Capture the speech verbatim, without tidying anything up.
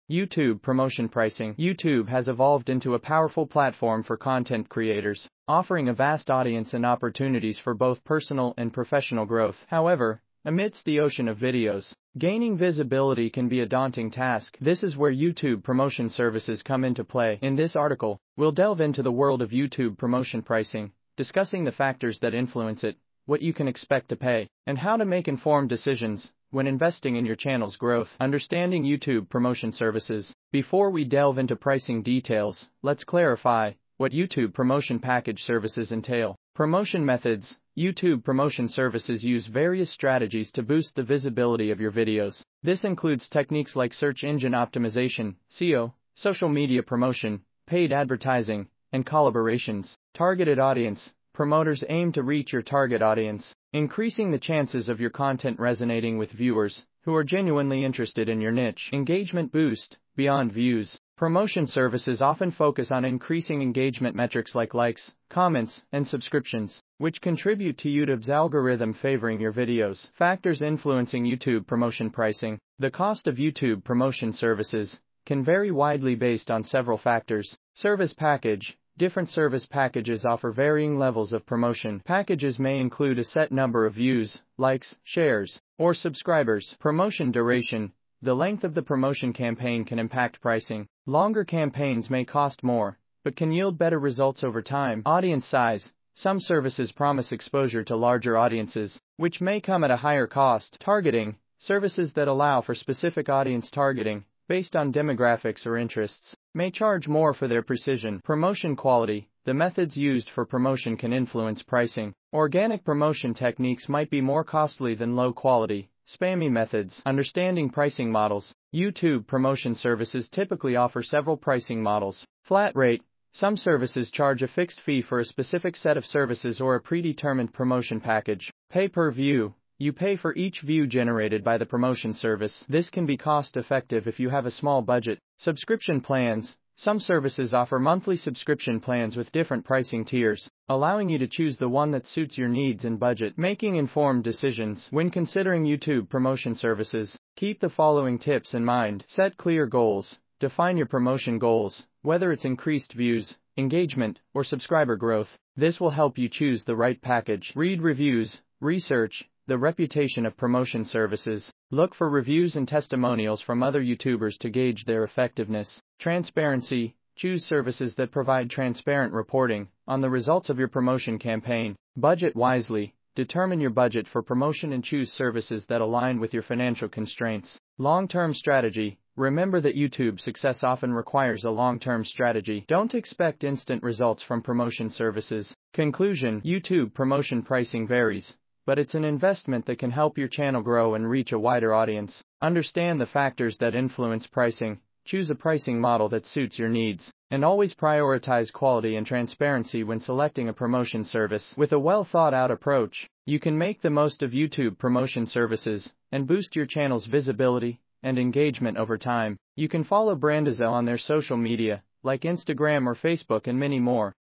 YouTube promotion pricing. YouTube has evolved into a powerful platform for content creators, offering a vast audience and opportunities for both personal and professional growth. However, amidst the ocean of videos, gaining visibility can be a daunting task. This is where YouTube promotion services come into play. In this article, we'll delve into the world of YouTube promotion pricing, discussing the factors that influence it, what you can expect to pay, and how to make informed decisions when investing in your channel's growth. Understanding YouTube promotion services. Before we delve into pricing details, let's clarify what YouTube promotion package services entail. Promotion methods. YouTube promotion services use various strategies to boost the visibility of your videos. This includes techniques like search engine optimization, S E O, social media promotion, paid advertising, and collaborations. Targeted audience. Promoters aim to reach your target audience, increasing the chances of your content resonating with viewers who are genuinely interested in your niche. Engagement boost. Beyond views, promotion services often focus on increasing engagement metrics like likes, comments, and subscriptions, which contribute to YouTube's algorithm favoring your videos. Factors influencing YouTube promotion pricing. The cost of YouTube promotion services can vary widely based on several factors. Service package. Different service packages offer varying levels of promotion. Packages may include a set number of views, likes, shares, or subscribers. Promotion duration. The length of the promotion campaign can impact pricing. Longer campaigns may cost more, but can yield better results over time. Audience size. Some services promise exposure to larger audiences, which may come at a higher cost. Targeting. Services that allow for specific audience targeting, based on demographics or interests, may charge more for their precision. Promotion quality. The methods used for promotion can influence pricing. Organic promotion techniques might be more costly than low-quality, spammy methods. Understanding pricing models. YouTube promotion services typically offer several pricing models. Flat rate. Some services charge a fixed fee for a specific set of services or a predetermined promotion package. Pay-per-view. You pay for each view generated by the promotion service. This can be cost-effective if you have a small budget. Subscription plans. Some services offer monthly subscription plans with different pricing tiers, allowing you to choose the one that suits your needs and budget. Making informed decisions. When considering YouTube promotion services, keep the following tips in mind. Set clear goals. Define your promotion goals, whether it's increased views, engagement, or subscriber growth. This will help you choose the right package. Read reviews. Research the reputation of promotion services. Look for reviews and testimonials from other YouTubers to gauge their effectiveness. Transparency. Choose services that provide transparent reporting on the results of your promotion campaign. Budget wisely. Determine your budget for promotion and choose services that align with your financial constraints. Long-term strategy. Remember that YouTube's success often requires a long-term strategy. Don't expect instant results from promotion services. Conclusion. YouTube promotion pricing varies, but it's an investment that can help your channel grow and reach a wider audience. Understand the factors that influence pricing, choose a pricing model that suits your needs, and always prioritize quality and transparency when selecting a promotion service. With a well-thought-out approach, you can make the most of YouTube promotion services and boost your channel's visibility and engagement over time. You can follow Brandizo on their social media, like Instagram or Facebook, and many more.